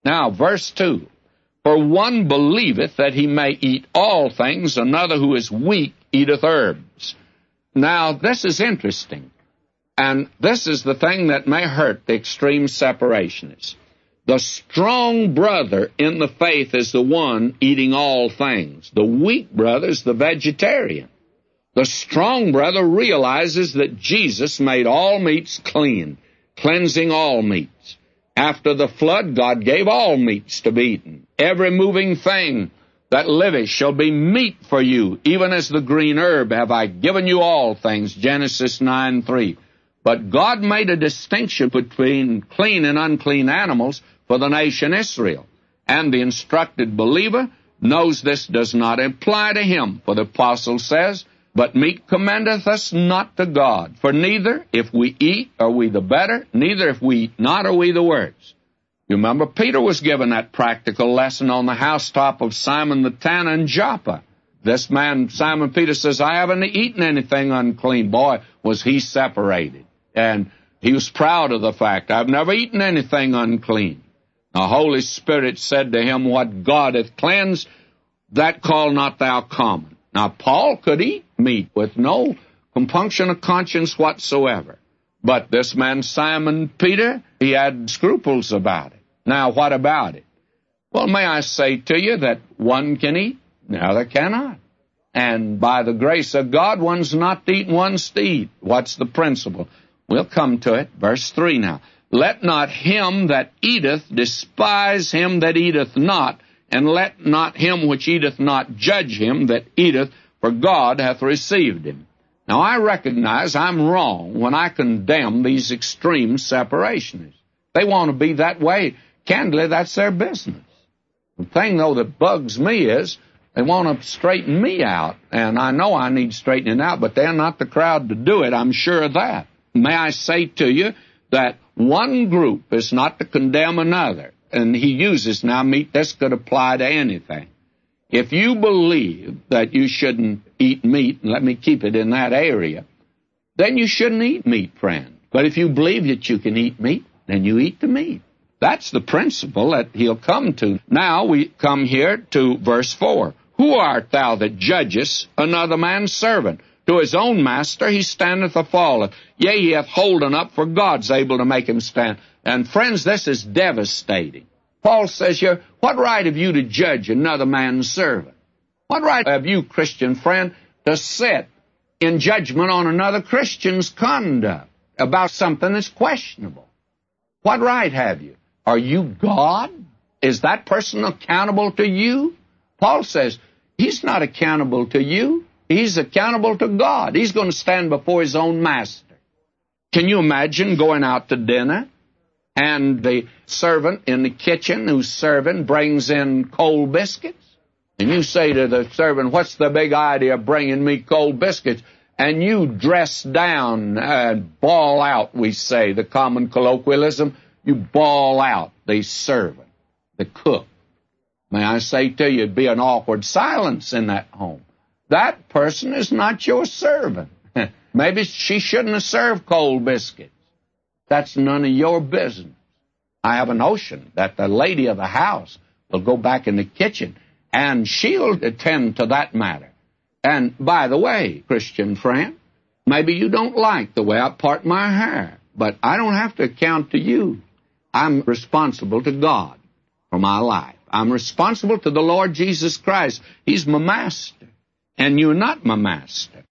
Now, verse 2. For one believeth that he may eat all things, another who is weak eateth herbs. Now, this is interesting. And this is the thing that may hurt the extreme separationists. The strong brother in the faith is the one eating all things. The weak brother is the vegetarian. The strong brother realizes that Jesus made all meats clean, cleansing all meats. After the flood, God gave all meats to be eaten. Every moving thing that liveth shall be meat for you, even as the green herb have I given you all things, Genesis 9:3. But God made a distinction between clean and unclean animals for the nation Israel. And the instructed believer knows this does not apply to him, for the apostle says, But meat commendeth us not to God. For neither, if we eat, are we the better, neither if we eat not, are we the worse. You remember Peter was given that practical lesson on the housetop of Simon the Tanner in Joppa. This man, Simon Peter, says, I haven't eaten anything unclean. Boy, was he separated. And he was proud of the fact, I've never eaten anything unclean. The Holy Spirit said to him, What God hath cleansed, that call not thou common. Now, Paul could eat meat with no compunction of conscience whatsoever. But this man, Simon Peter, he had scruples about it. Now, what about it? Well, may I say to you that one can eat, the other cannot. And by the grace of God, one's not to eat and one's to eat. What's the principle? We'll come to it. Verse 3 now. Let not him that eateth despise him that eateth not, and let not him which eateth not judge him that eateth, for God hath received him. Now, I recognize I'm wrong when I condemn these extreme separationists. They want to be that way. Candidly, that's their business. The thing, though, that bugs me is they want to straighten me out, and I know I need straightening out, but they're not the crowd to do it. I'm sure of that. May I say to you that one group is not to condemn another, and he uses now meat. This could apply to anything. If you believe that you shouldn't eat meat, and let me keep it in that area, then you shouldn't eat meat, friend. But if you believe that you can eat meat, then you eat the meat. That's the principle that he'll come to. Now we come here to verse 4. Who art thou that judgest another man's servant? To his own master he standeth or falleth. Yea, he hath holden up, for God's able to make him stand. And friends, this is devastating. Paul says here, what right have you to judge another man's servant? What right have you, Christian friend, to sit in judgment on another Christian's conduct about something that's questionable? What right have you? Are you God? Is that person accountable to you? Paul says he's not accountable to you. He's accountable to God. He's going to stand before his own master. Can you imagine going out to dinner and the servant in the kitchen who's serving brings in cold biscuits? And you say to the servant, what's the big idea of bringing me cold biscuits? And you dress down and bawl out, we say, the common colloquialism. You bawl out the servant, the cook. May I say to you, it'd be an awkward silence in that home. That person is not your servant. Maybe she shouldn't have served cold biscuits. That's none of your business. I have a notion that the lady of the house will go back in the kitchen and she'll attend to that matter. And by the way, Christian friend, maybe you don't like the way I part my hair, but I don't have to account to you. I'm responsible to God for my life. I'm responsible to the Lord Jesus Christ. He's my master, and you're not my master.